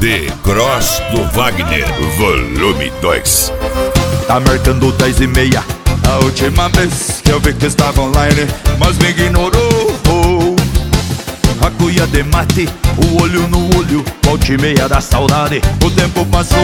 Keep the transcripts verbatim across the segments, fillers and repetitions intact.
The Cross do Wagner, volume dois. Tá marcando dez e meia, a última vez que eu vi que estava online, mas me ignorou. A cuia de mate, o olho no olho, volta e meia da saudade, o tempo passou.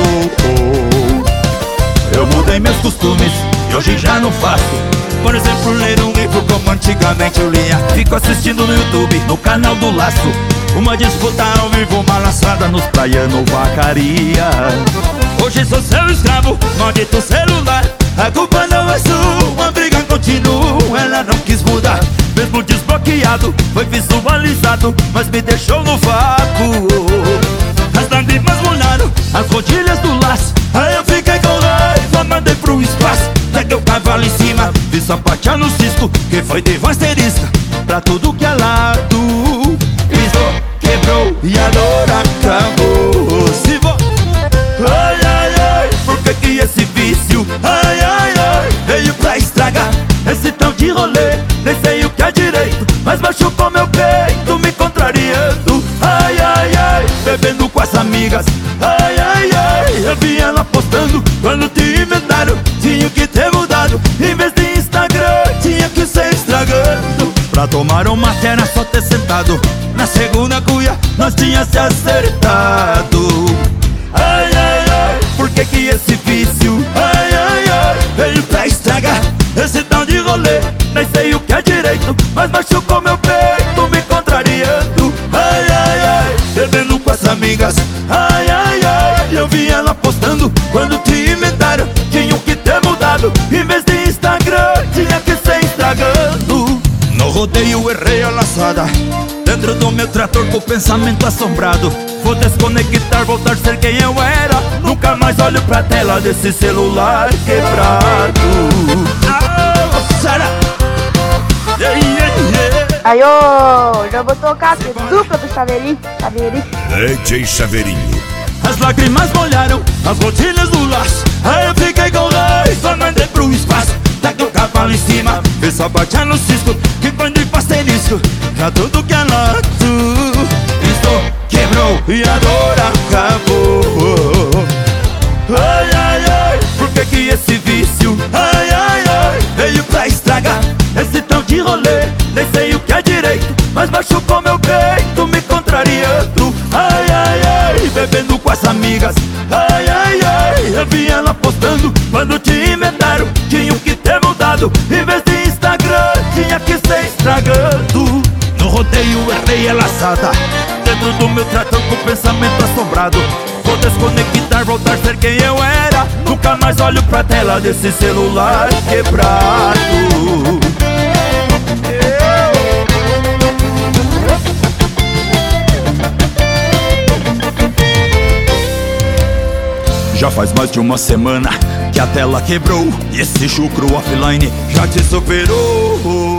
Eu mudei meus costumes e hoje já não faço. Por exemplo, ler um livro como antigamente eu lia. Fico assistindo no YouTube, no canal do Laço, uma disputa ao vivo, uma laçada nos praianos, vacaria. Hoje sou seu escravo, maldito celular. A culpa não é sua, a briga continua. Ela não quis mudar, mesmo desbloqueado, foi visualizado, mas me deixou no vácuo. As lágrimas molharam as rodilhas do laço. Aí eu fiquei com raiva, mandei pro espaço. Peguei o cavalo em cima, vi sapatear no cisco, que foi de asterisca pra tudo que é lado. Pisou, quebrou e agora acabou. Se vou, ai, ai, ai, por que que esse vício, ai, ai, ai, veio pra estragar esse tal de rolê? Nem sei o que é direito, mas machucou meu peito, me contrariando. Ai, ai, ai, bebendo com as amigas. Ai, ai, ai, eu vi ela postando quando te inventaram. Tinha que ter mudado, em vez de Instagram, tinha que ser estragando. Pra tomar uma era só ter sentado, na segunda cuia nós tinha se acertado. Ai, ai, ai, por que que esse vício, ai, ai, ai, veio pra estragar esse tal de rolê? Nem sei o que é direito, mas machucou meu peito, me contrariando. Ai, ai, ai, bebendo com as amigas. Ai, ai, ai, eu vi ela postando quando te inventaram. Tinham que ter mudado, em vez de Instagram, tinha que ser estragando. No rodeio errei a laçada, dentro do meu trator com o pensamento assombrado. Vou desconectar, voltar a ser quem eu era. Nunca mais olho pra tela desse celular quebrado. Ah, Sara. Yeah, yeah, yeah. Aí, ô, já vou tocar aqui, dupla pro Chaveirinho, Chaveirinho. D J Chaveirinho. As lágrimas molharam as rodilhas do laço. Aí eu fiquei com raiva, mandei pro espaço. Taquei o cavalo em cima, vi sapatear no cisco, que foi de asterisco pra tudo que é lado. Pisou, quebrou e agora acabou. Ai, ai, ai, por que que esse vício, ai, ai, ai, veio pra estragar esse tal de rolê? Nem sei o que é direito, mas machucou meu peito, me contrariando. Ai, ai, ai, bebendo com as amigas. Ai, ai, ai, eu vi ela postando quando te inventaram. Tinham que ter mudado, em vez de Instagram, tinha que ser estragando. No rodeio errei a laçada, dentro do meu trator com o pensamento assombrado. Vou desconectar, voltar a ser quem eu era. Nunca mais olho pra tela desse celular quebrado. Já faz mais de uma semana que a tela quebrou, e esse chucro offline já te superou.